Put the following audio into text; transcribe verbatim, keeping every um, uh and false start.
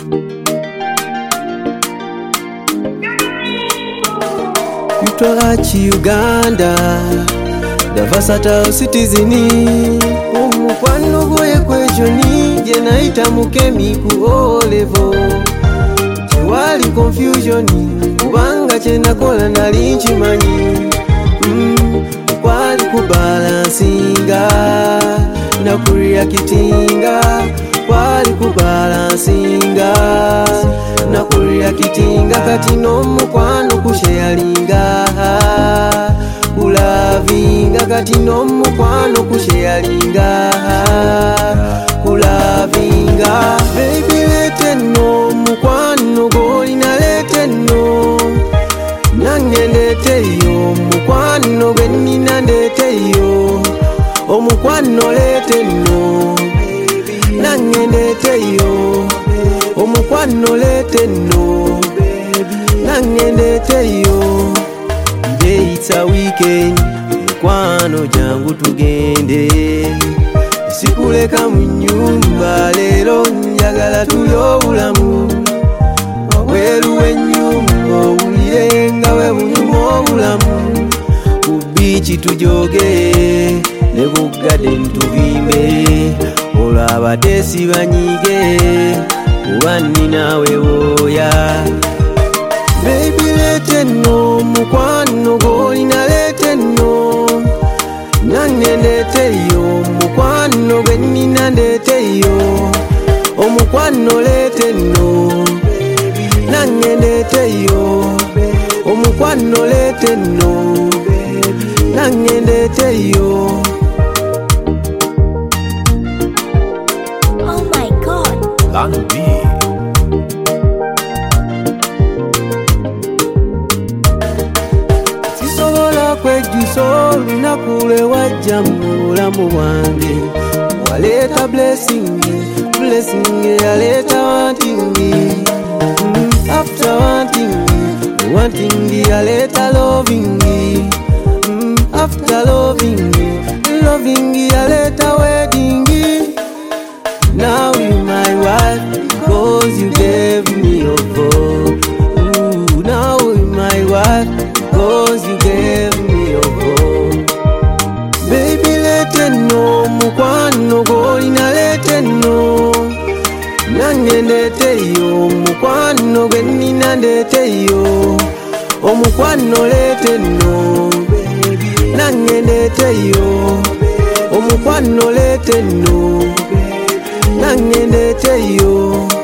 Mtwarachi Uganda, the versatile citizen. Omukwano gwe kwejoni je naita mukemi ku olevo. Tewali confusion kubanga kye nakola nali nkimanyi. Mm, kwali kubalansinga na kureactinga, kwali kubalansinga na kureactinga. Kati n'omukwano kusharinga kulavinga, kati n'omukwano kusharinga kulavinga. Baby lete no mukwano golina lete no, nange ndete yo mukwano gwe nina ndete yo. Omukwano lete no, nange ndete yo. Omukwano lete no, nange ndete yo. Today it's a weekend, mukwano jangu tugende. Sikuleka mu nyumba lero njagala tulyo obulamu. Wabweru w'ennyumba owulire nga bwe bunyuma obulamu. Ku biici tujoge ne ku garden tubimbe, olaba tesibanyige kuba ninawe woya. Baby lete no mukwano golina lete no, nange ndete yo mukwano gwe nina ndete yo. Omukwano lete no, nange ndete yo. Omukwano lete no, nange ndete yo. Oh my God. Plan B. Sisobola kwejusa olunaku lwe wajja mu bulamu bwange. Waleeta blessing, blessing yaleeta wanting. Mm, after wanting, wanting yaleeta loving. Mm, after loving, loving yaleeta wedding. Now you my wife because you gave me your vote. Ooh, now you my wife because you gave me your vote. Baby lete no mukwano golina lete no, nange ndete yo mukwano gwe nina ndete yo. Omukwano lete no, nange ndete yo. Omukwano lete no, nange ndete yo.